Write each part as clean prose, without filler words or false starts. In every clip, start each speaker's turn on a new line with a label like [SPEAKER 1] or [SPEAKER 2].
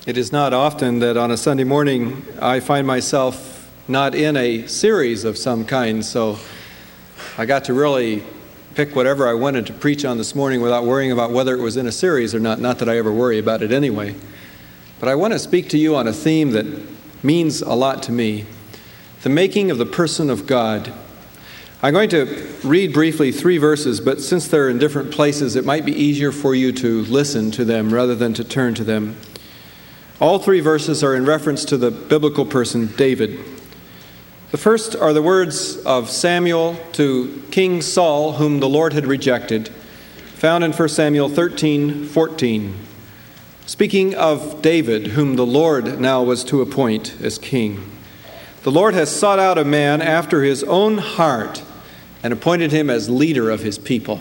[SPEAKER 1] It is not often that on a Sunday morning I find myself not in a series of some kind, so I got to really pick whatever I wanted to preach on this morning without worrying about whether it was in a series or not. Not that I ever worry about it anyway. But I want to speak to you on a theme that means a lot to me: the making of the person of God. I'm going to read briefly 3 verses, but since they're in different places, it might be easier for you to listen to them rather than to turn to them. All 3 verses are in reference to the biblical person David. The first are the words of Samuel to King Saul, whom the Lord had rejected, found in 1 Samuel 13:14. Speaking of David, whom the Lord now was to appoint as king. The Lord has sought out a man after his own heart and appointed him as leader of his people.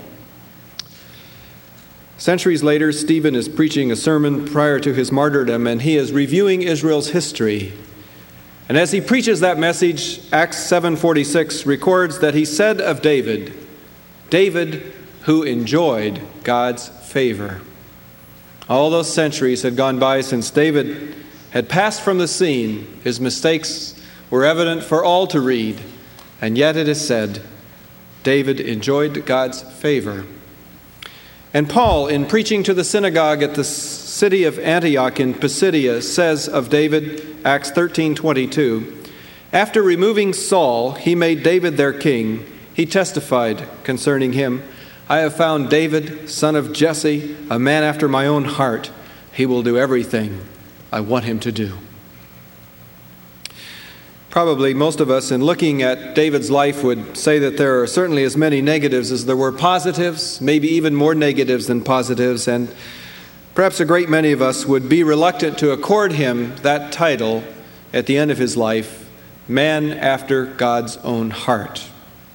[SPEAKER 1] Centuries later, Stephen is preaching a sermon prior to his martyrdom, and he is reviewing Israel's history. And as he preaches that message, Acts 7:46 records that he said of David, David who enjoyed God's favor. All those centuries had gone by since David had passed from the scene. His mistakes were evident for all to read, and yet it is said, David enjoyed God's favor. And Paul, in preaching to the synagogue at the city of Antioch in Pisidia, says of David, Acts 13:22, after removing Saul, he made David their king. He testified concerning him, I have found David, son of Jesse, a man after my own heart. He will do everything I want him to do. Probably most of us, in looking at David's life, would say that there are certainly as many negatives as there were positives, maybe even more negatives than positives, and perhaps a great many of us would be reluctant to accord him that title at the end of his life, man after God's own heart.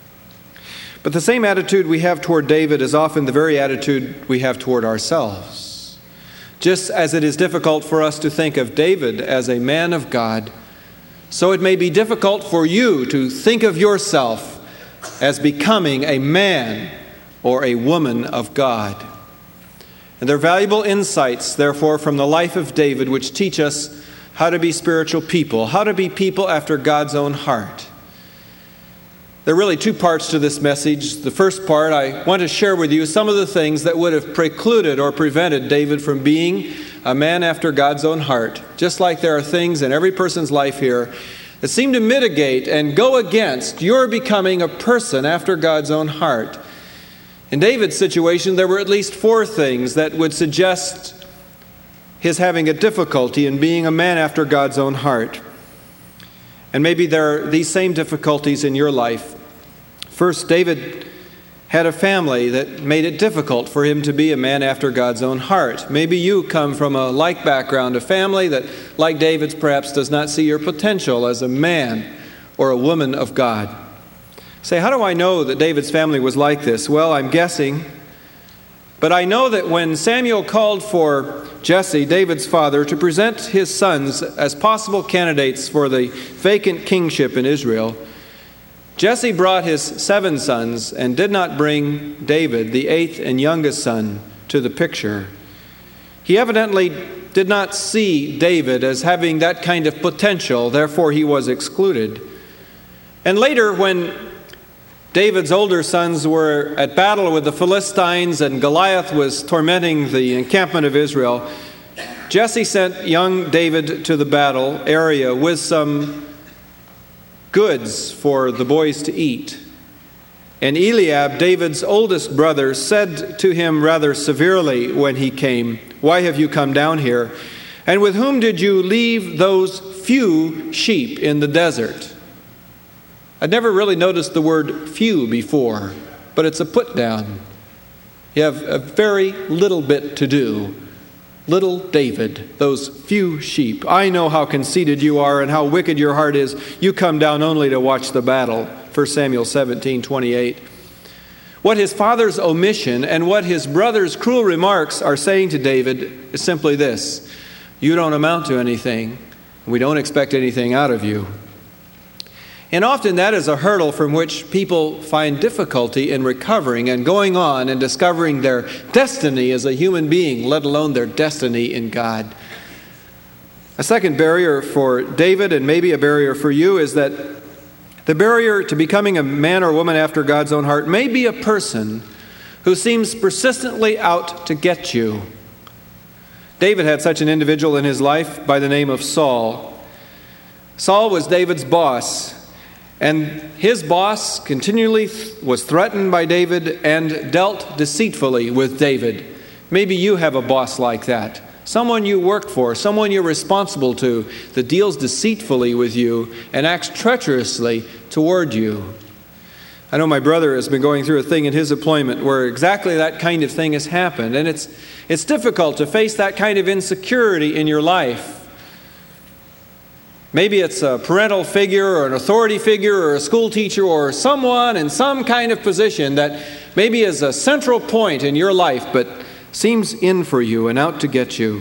[SPEAKER 1] But the same attitude we have toward David is often the very attitude we have toward ourselves. Just as it is difficult for us to think of David as a man of God, so it may be difficult for you to think of yourself as becoming a man or a woman of God. And there are valuable insights, therefore, from the life of David which teach us how to be spiritual people, how to be people after God's own heart. There are really 2 parts to this message. The first part, I want to share with you some of the things that would have precluded or prevented David from being a man after God's own heart. Just like there are things in every person's life here that seem to mitigate and go against your becoming a person after God's own heart. In David's situation, there were at least 4 things that would suggest his having a difficulty in being a man after God's own heart. And maybe there are these same difficulties in your life. First, David had a family that made it difficult for him to be a man after God's own heart. Maybe you come from a like background, a family that, like David's, perhaps does not see your potential as a man or a woman of God. Say, how do I know that David's family was like this? Well, I'm guessing. But I know that when Samuel called for Jesse, David's father, to present his sons as possible candidates for the vacant kingship in Israel, Jesse brought his 7 sons and did not bring David, the 8th and youngest son, to the picture. He evidently did not see David as having that kind of potential, therefore he was excluded. And later, when David's older sons were at battle with the Philistines and Goliath was tormenting the encampment of Israel, Jesse sent young David to the battle area with some goods for the boys to eat. And Eliab, David's oldest brother, said to him rather severely when he came, why have you come down here? And with whom did you leave those few sheep in the desert? I'd never really noticed the word few before, but it's a put down. You have a very little bit to do. Little David, those few sheep. I know how conceited you are and how wicked your heart is. You come down only to watch the battle. 1 Samuel 17:28. What his father's omission and what his brother's cruel remarks are saying to David is simply this: you don't amount to anything. We don't expect anything out of you. And often that is a hurdle from which people find difficulty in recovering and going on and discovering their destiny as a human being, let alone their destiny in God. A second barrier for David, and maybe a barrier for you, is that the barrier to becoming a man or woman after God's own heart may be a person who seems persistently out to get you. David had such an individual in his life by the name of Saul. Saul was David's boss, and his boss continually was threatened by David and dealt deceitfully with David. Maybe you have a boss like that. Someone you work for, someone you're responsible to, that deals deceitfully with you and acts treacherously toward you. I know my brother has been going through a thing in his employment where exactly that kind of thing has happened, and it's difficult to face that kind of insecurity in your life. Maybe it's a parental figure or an authority figure or a school teacher or someone in some kind of position that maybe is a central point in your life but seems in for you and out to get you.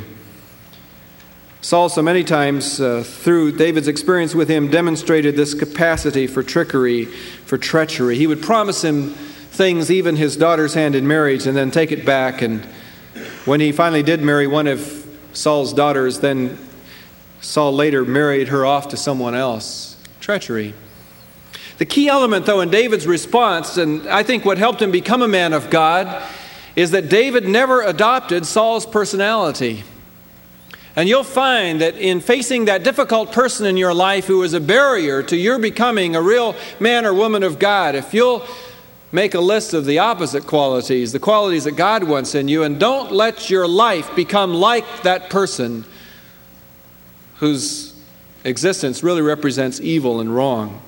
[SPEAKER 1] Saul, so many times through David's experience with him, demonstrated this capacity for trickery, for treachery. He would promise him things, even his daughter's hand in marriage, and then take it back. And when he finally did marry one of Saul's daughters, then Saul later married her off to someone else. Treachery. The key element, though, in David's response, and I think what helped him become a man of God, is that David never adopted Saul's personality. And you'll find that in facing that difficult person in your life who is a barrier to your becoming a real man or woman of God, if you'll make a list of the opposite qualities, the qualities that God wants in you, and don't let your life become like that person whose existence really represents evil and wrong.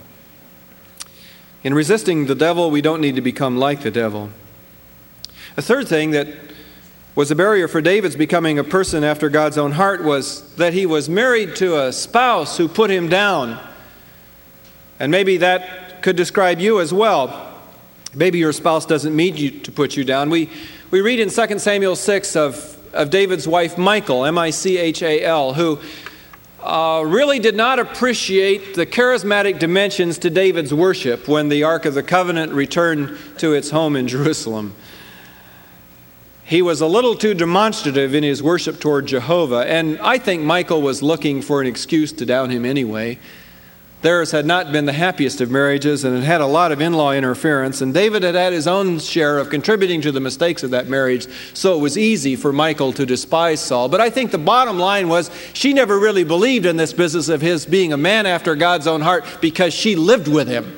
[SPEAKER 1] In resisting the devil, we don't need to become like the devil. A third thing that was a barrier for David's becoming a person after God's own heart was that he was married to a spouse who put him down. And maybe that could describe you as well. Maybe your spouse doesn't mean you to put you down. We read in 2 Samuel 6 of David's wife Michal, M-I-C-H-A-L, who really did not appreciate the charismatic dimensions to David's worship when the Ark of the Covenant returned to its home in Jerusalem. He was a little too demonstrative in his worship toward Jehovah, and I think Michal was looking for an excuse to down him anyway. Theirs had not been the happiest of marriages, and it had a lot of in-law interference, and David had had his own share of contributing to the mistakes of that marriage, so it was easy for Michal to despise Saul. But I think the bottom line was she never really believed in this business of his being a man after God's own heart because she lived with him.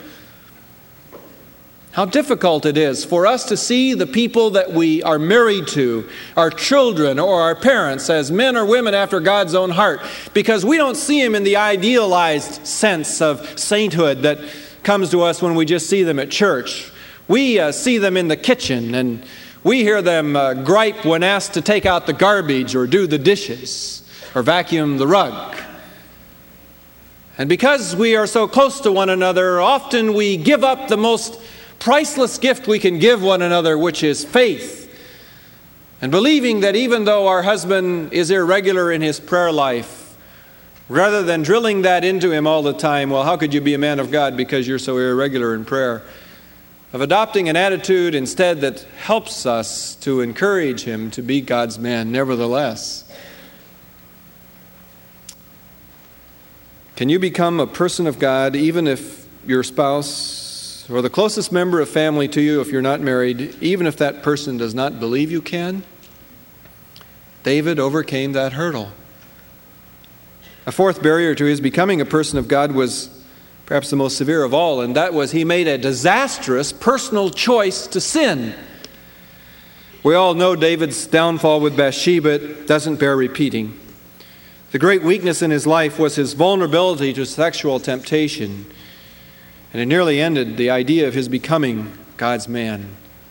[SPEAKER 1] How difficult it is for us to see the people that we are married to, our children or our parents, as men or women after God's own heart, because we don't see them in the idealized sense of sainthood that comes to us when we just see them at church. We see them in the kitchen, and we hear them gripe when asked to take out the garbage or do the dishes or vacuum the rug. And because we are so close to one another, often we give up the most priceless gift we can give one another, which is faith. And believing that even though our husband is irregular in his prayer life, rather than drilling that into him all the time, well, how could you be a man of God because you're so irregular in prayer? Of adopting an attitude instead that helps us to encourage him to be God's man nevertheless. Can you become a person of God even if your spouse or the closest member of family to you, if you're not married, even if that person does not believe you can? David overcame that hurdle. A fourth barrier to his becoming a person of God was perhaps the most severe of all, and that was he made a disastrous personal choice to sin. We all know David's downfall with Bathsheba. It doesn't bear repeating. The great weakness in his life was his vulnerability to sexual temptation. And it nearly ended the idea of his becoming God's man.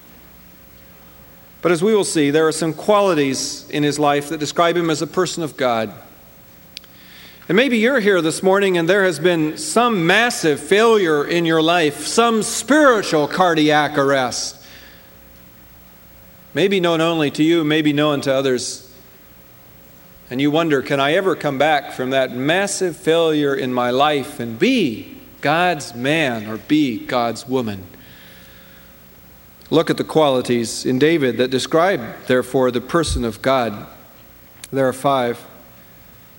[SPEAKER 1] But as we will see, there are some qualities in his life that describe him as a person of God. And maybe you're here this morning and there has been some massive failure in your life, some spiritual cardiac arrest. Maybe known only to you, maybe known to others. And you wonder, can I ever come back from that massive failure in my life and be God's man or be God's woman? Look at the qualities in David that describe, therefore, the person of God. There are 5.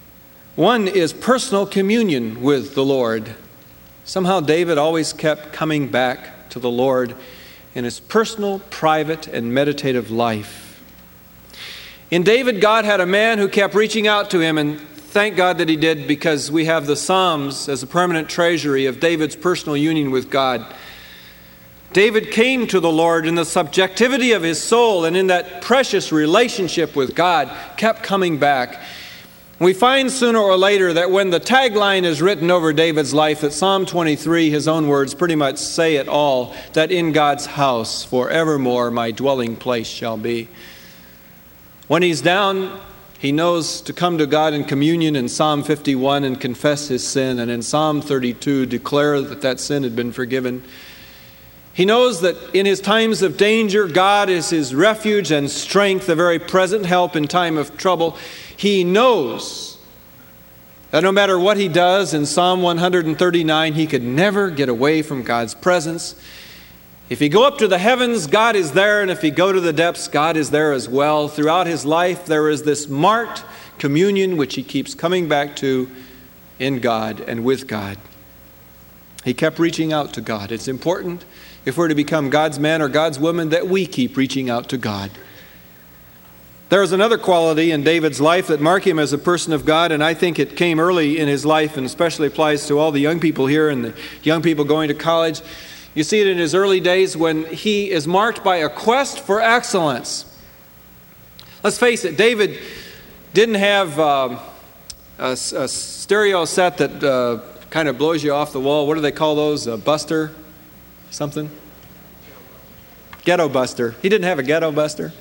[SPEAKER 1] One is personal communion with the Lord. Somehow David always kept coming back to the Lord in his personal, private, and meditative life. In David, God had a man who kept reaching out to him, and thank God that he did, because we have the Psalms as a permanent treasury of David's personal union with God. David came to the Lord in the subjectivity of his soul, and in that precious relationship with God, kept coming back. We find sooner or later that when the tagline is written over David's life, that Psalm 23, his own words, pretty much say it all, that in God's house forevermore my dwelling place shall be. When he's down, he knows to come to God in communion in Psalm 51 and confess his sin, and in Psalm 32 declare that that sin had been forgiven. He knows that in his times of danger, God is his refuge and strength, a very present help in time of trouble. He knows that no matter what he does, in Psalm 139, he could never get away from God's presence. If he go up to the heavens, God is there, and if he go to the depths, God is there as well. Throughout his life, there is this marked communion which he keeps coming back to in God and with God. He kept reaching out to God. It's important, if we're to become God's man or God's woman, that we keep reaching out to God. There is another quality in David's life that marked him as a person of God, and I think it came early in his life, and especially applies to all the young people here and the young people going to college. You see it in his early days when he is marked by a quest for excellence. Let's face it, David didn't have a stereo set that kind of blows you off the wall. What do they call those? A buster? Something? Ghetto buster. He didn't have a ghetto buster.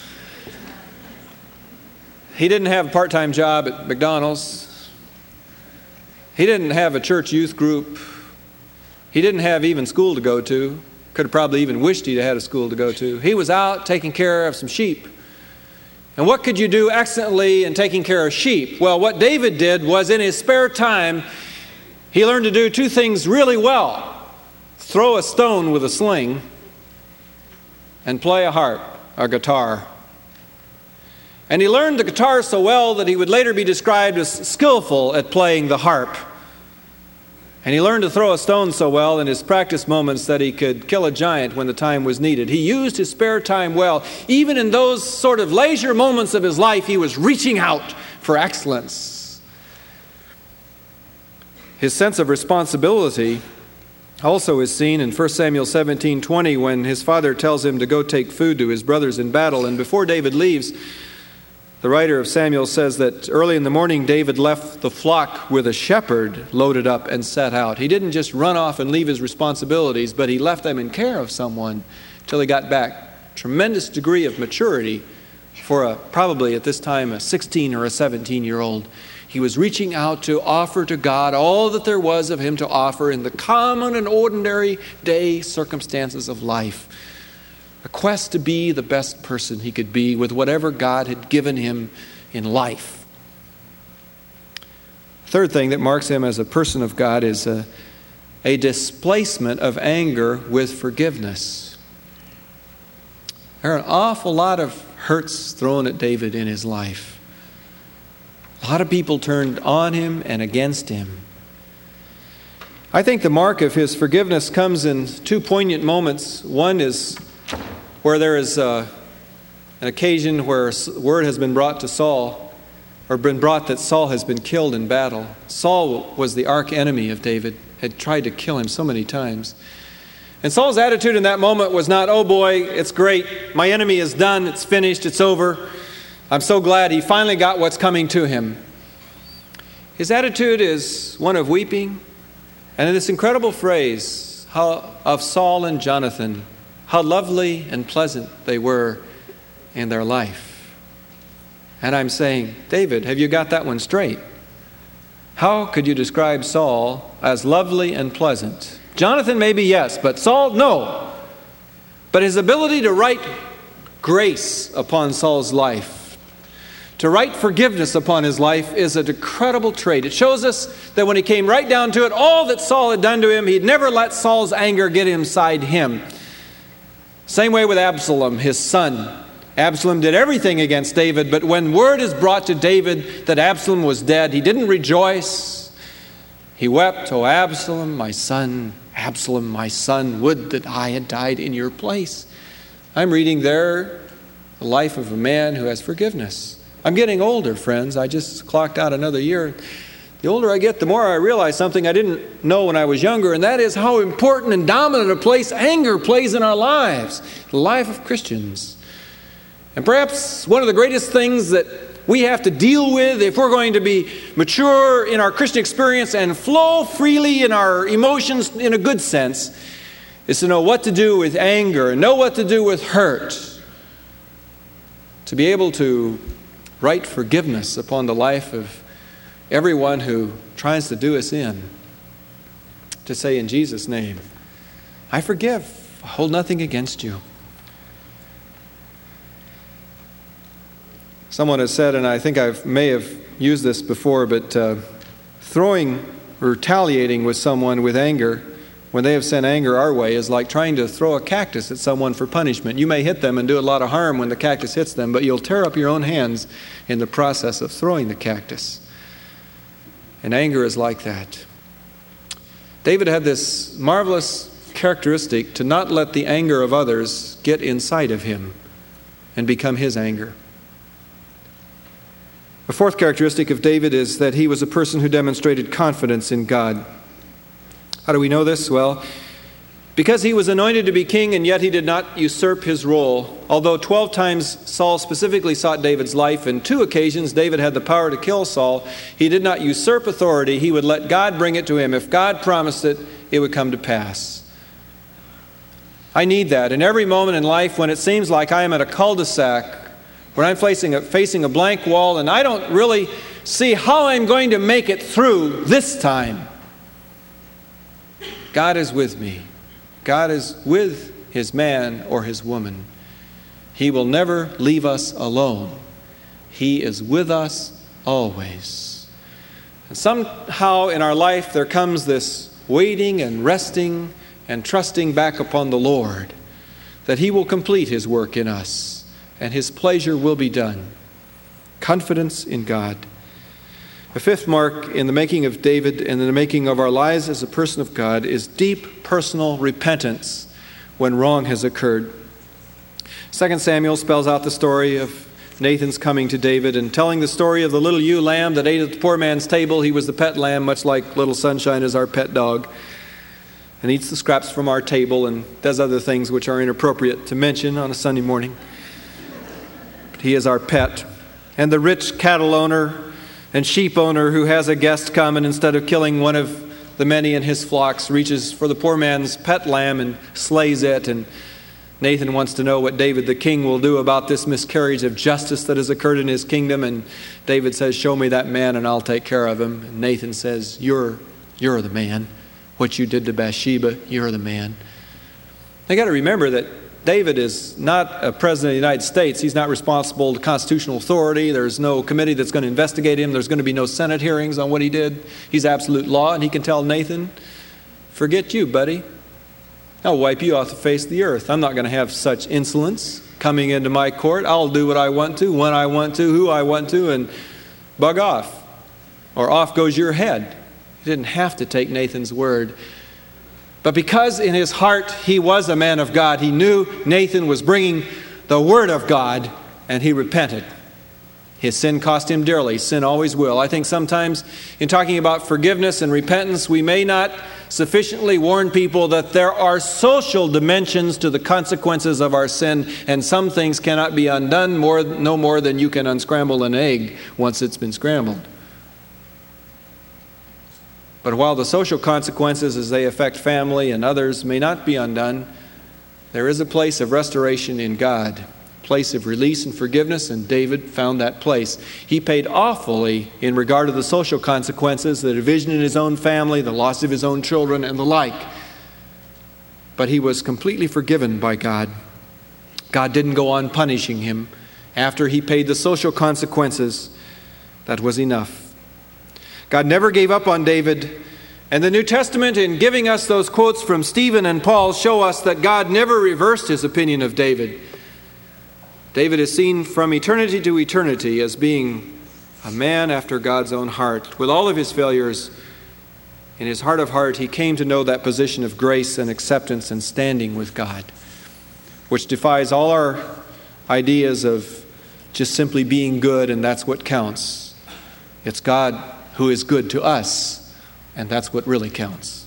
[SPEAKER 1] He didn't have a part-time job at McDonald's. He didn't have a church youth group. He didn't have even school to go to. Could have probably even wished he'd had a school to go to. He was out taking care of some sheep. And what could you do excellently in taking care of sheep? Well, what David did was, in his spare time, he learned to do two things really well: throw a stone with a sling and play a harp, a guitar. And he learned the guitar so well that he would later be described as skillful at playing the harp. And he learned to throw a stone so well in his practice moments that he could kill a giant when the time was needed. He used his spare time well. Even in those sort of leisure moments of his life, he was reaching out for excellence. His sense of responsibility also is seen in 1 Samuel 17:20, when his father tells him to go take food to his brothers in battle. And before David leaves, the writer of Samuel says that early in the morning, David left the flock with a shepherd loaded up and set out. He didn't just run off and leave his responsibilities, but he left them in care of someone till he got back. Tremendous degree of maturity for probably at this time a 16 or a 17-year-old. He was reaching out to offer to God all that there was of him to offer in the common and ordinary day circumstances of life. A quest to be the best person he could be with whatever God had given him in life. Third thing that marks him as a person of God is a displacement of anger with forgiveness. There are an awful lot of hurts thrown at David in his life. A lot of people turned on him and against him. I think the mark of his forgiveness comes in two poignant moments. One is where there is an occasion where word has been brought to Saul, or been brought that Saul has been killed in battle. Saul was the arch enemy of David, had tried to kill him so many times. And Saul's attitude in that moment was not, "Oh boy, it's great, my enemy is done, it's finished, it's over. I'm so glad he finally got what's coming to him." His attitude is one of weeping, and in this incredible phrase of Saul and Jonathan, how lovely and pleasant they were in their life. And I'm saying, David, have you got that one straight? How could you describe Saul as lovely and pleasant? Jonathan maybe yes, but Saul no. But his ability to write grace upon Saul's life, to write forgiveness upon his life, is an incredible trait. It shows us that when he came right down to it, all that Saul had done to him, he'd never let Saul's anger get inside him. Same way with Absalom, his son. Absalom did everything against David, but when word is brought to David that Absalom was dead, he didn't rejoice. He wept, "O Absalom, my son, would that I had died in your place." I'm reading there the life of a man who has forgiveness. I'm getting older, friends. I just clocked out another year. The older I get, the more I realize something I didn't know when I was younger, and that is how important and dominant a place anger plays in our lives, the life of Christians. And perhaps one of the greatest things that we have to deal with if we're going to be mature in our Christian experience and flow freely in our emotions in a good sense is to know what to do with anger and know what to do with hurt. To be able to write forgiveness upon the life of everyone who tries to do us in. To say in Jesus' name, "I forgive, I hold nothing against you." Someone has said, and I think I may have used this before, but throwing or retaliating with someone with anger when they have sent anger our way is like trying to throw a cactus at someone for punishment. You may hit them and do a lot of harm when the cactus hits them, but you'll tear up your own hands in the process of throwing the cactus. And anger is like that. David had this marvelous characteristic to not let the anger of others get inside of him and become his anger. A fourth characteristic of David is that he was a person who demonstrated confidence in God. How do we know this? Well, because he was anointed to be king and yet he did not usurp his role. Although 12 times Saul specifically sought David's life, and 2 occasions David had the power to kill Saul, he did not usurp authority. He would let God bring it to him. If God promised it, it would come to pass. I need that in every moment in life when it seems like I am at a cul-de-sac, when I'm facing a blank wall and I don't really see how I'm going to make it through this time. God is with me. God is with his man or his woman. He will never leave us alone. He is with us always. And somehow in our life there comes this waiting and resting and trusting back upon the Lord, that he will complete his work in us and his pleasure will be done. Confidence in God. A fifth mark in the making of David and in the making of our lives as a person of God is deep personal repentance when wrong has occurred. 2 Samuel spells out the story of Nathan's coming to David and telling the story of the little ewe lamb that ate at the poor man's table. He was the pet lamb, much like little Sunshine is our pet dog, and eats the scraps from our table and does other things which are inappropriate to mention on a Sunday morning. But he is our pet. And the rich cattle owner and sheep owner who has a guest come and instead of killing one of the many in his flocks reaches for the poor man's pet lamb and slays it. And Nathan wants to know what David the king will do about this miscarriage of justice that has occurred in his kingdom. And David says, "Show me that man and I'll take care of him." And Nathan says, You're the man. What you did to Bathsheba, you're the man. I got to remember that David is not a president of the United States. He's not responsible to constitutional authority. There's no committee that's going to investigate him. There's going to be no Senate hearings on what he did. He's absolute law, and he can tell Nathan, "Forget you, buddy. I'll wipe you off the face of the earth. I'm not going to have such insolence coming into my court. I'll do what I want to, when I want to, who I want to, and bug off. Or off goes your head." He didn't have to take Nathan's word. But because in his heart he was a man of God, he knew Nathan was bringing the word of God, and he repented. His sin cost him dearly. Sin always will. I think sometimes in talking about forgiveness and repentance, we may not sufficiently warn people that there are social dimensions to the consequences of our sin, and some things cannot be undone no more than you can unscramble an egg once it's been scrambled. But while the social consequences as they affect family and others may not be undone, there is a place of restoration in God, a place of release and forgiveness, and David found that place. He paid awfully in regard to the social consequences, the division in his own family, the loss of his own children, and the like. But he was completely forgiven by God. God didn't go on punishing him. After he paid the social consequences, that was enough. God never gave up on David. And the New Testament, in giving us those quotes from Stephen and Paul, show us that God never reversed his opinion of David. David is seen from eternity to eternity as being a man after God's own heart. With all of his failures, in his heart of heart, he came to know that position of grace and acceptance and standing with God, which defies all our ideas of just simply being good and that's what counts. It's God who is good to us, and that's what really counts.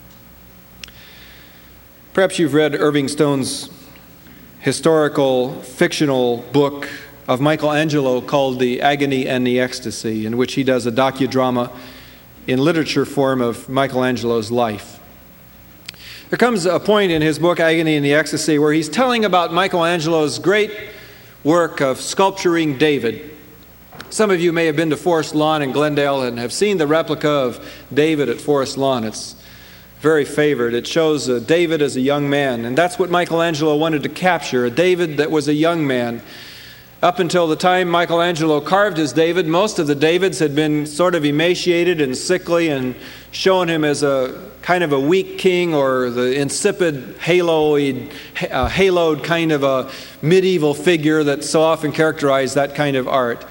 [SPEAKER 1] Perhaps you've read Irving Stone's historical, fictional book of Michelangelo called The Agony and the Ecstasy, in which he does a docudrama in literature form of Michelangelo's life. There comes a point in his book, Agony and the Ecstasy, where he's telling about Michelangelo's great work of sculpturing David. Some of you may have been to Forest Lawn in Glendale and have seen the replica of David at Forest Lawn. It's very favored. It shows David as a young man, and that's what Michelangelo wanted to capture, a David that was a young man. Up until the time Michelangelo carved his David, most of the Davids had been sort of emaciated and sickly and shown him as a kind of a weak king, or the insipid, haloed kind of a medieval figure that so often characterized that kind of art.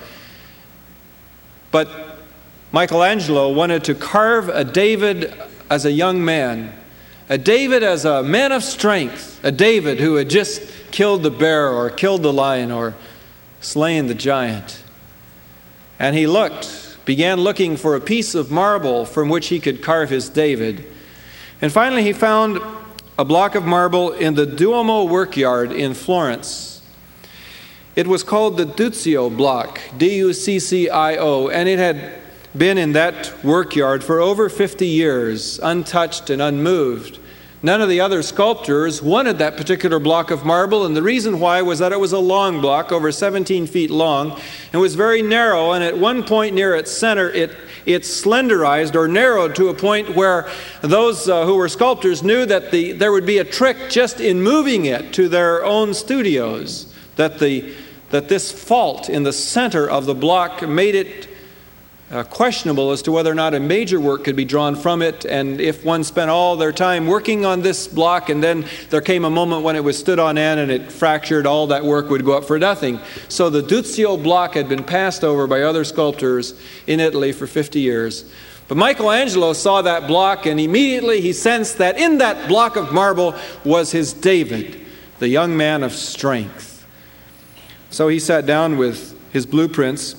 [SPEAKER 1] But Michelangelo wanted to carve a David as a young man, a David as a man of strength, a David who had just killed the bear or killed the lion or slain the giant. And he began looking for a piece of marble from which he could carve his David. And finally he found a block of marble in the Duomo workyard in Florence. It was called the Duccio block, D-U-C-C-I-O, and it had been in that workyard for over 50 years, untouched and unmoved. None of the other sculptors wanted that particular block of marble, and the reason why was that it was a long block, over 17 feet long, and was very narrow, and at one point near its center, it slenderized or narrowed to a point where those who were sculptors knew that there would be a trick just in moving it to their own studios, that this fault in the center of the block made it questionable as to whether or not a major work could be drawn from it, and if one spent all their time working on this block and then there came a moment when it was stood on end and it fractured, all that work would go up for nothing. So the Duccio block had been passed over by other sculptors in Italy for 50 years. But Michelangelo saw that block, and immediately he sensed that in that block of marble was his David, the young man of strength. So he sat down with his blueprints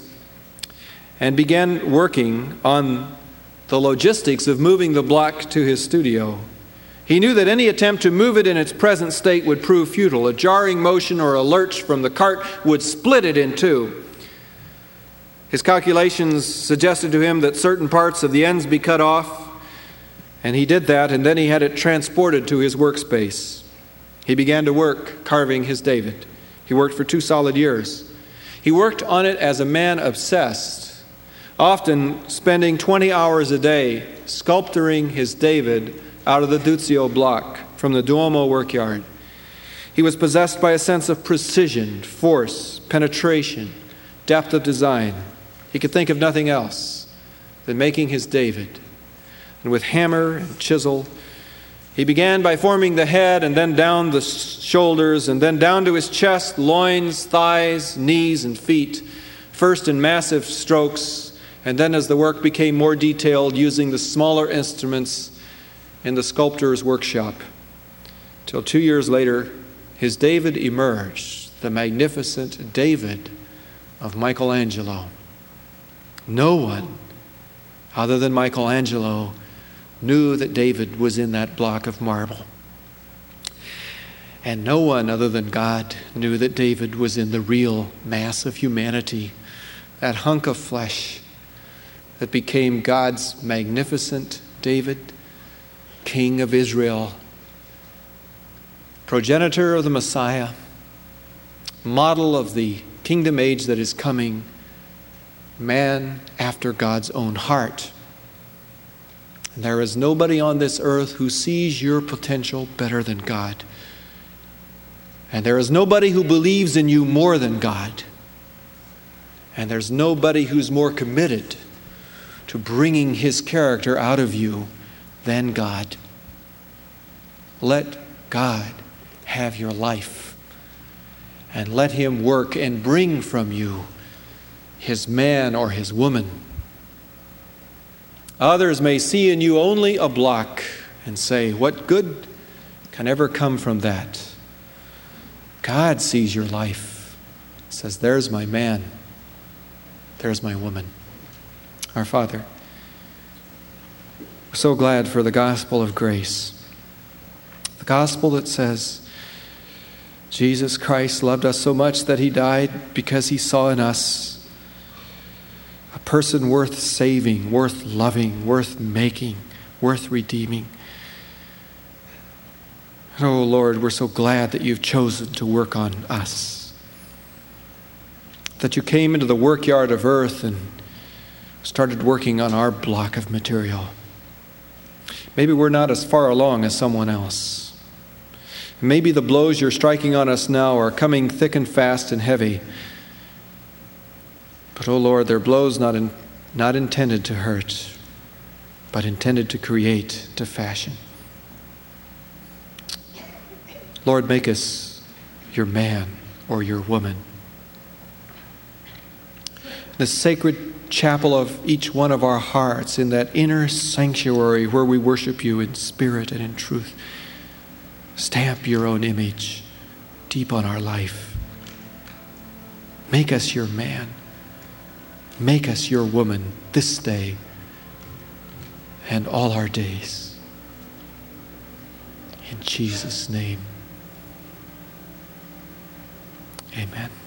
[SPEAKER 1] and began working on the logistics of moving the block to his studio. He knew that any attempt to move it in its present state would prove futile. A jarring motion or a lurch from the cart would split it in two. His calculations suggested to him that certain parts of the ends be cut off, and he did that, and then he had it transported to his workspace. He began to work carving his David. He worked for 2 solid years. He worked on it as a man obsessed, often spending 20 hours a day sculpturing his David out of the Duccio block from the Duomo workyard. He was possessed by a sense of precision, force, penetration, depth of design. He could think of nothing else than making his David. And with hammer and chisel, he began by forming the head and then down the shoulders and then down to his chest, loins, thighs, knees, and feet, first in massive strokes, and then as the work became more detailed, using the smaller instruments in the sculptor's workshop. Till 2 years later, his David emerged, the magnificent David of Michelangelo. No one other than Michelangelo knew that David was in that block of marble. And no one other than God knew that David was in the real mass of humanity, that hunk of flesh that became God's magnificent David, King of Israel, progenitor of the Messiah, model of the kingdom age that is coming, man after God's own heart. And there is nobody on this earth who sees your potential better than God. And there is nobody who believes in you more than God. And there's nobody who's more committed to bringing his character out of you than God. Let God have your life. and let him work and bring from you his man or his woman. Others may see in you only a block and say, what good can ever come from that? God sees your life, says, there's my man, there's my woman. Our Father, we're so glad for the gospel of grace. The gospel that says Jesus Christ loved us so much that he died because he saw in us a person worth saving, worth loving, worth making, worth redeeming. And oh Lord, we're so glad that you've chosen to work on us. That you came into the workyard of earth and started working on our block of material. Maybe we're not as far along as someone else. Maybe the blows you're striking on us now are coming thick and fast and heavy. But, oh Lord, they're blows not intended to hurt, but intended to create, to fashion. Lord, make us your man or your woman. The sacred chapel of each one of our hearts, in that inner sanctuary where we worship you in spirit and in truth, stamp your own image deep on our life. Make us your man. Make us your woman this day and all our days. In Jesus' name, amen.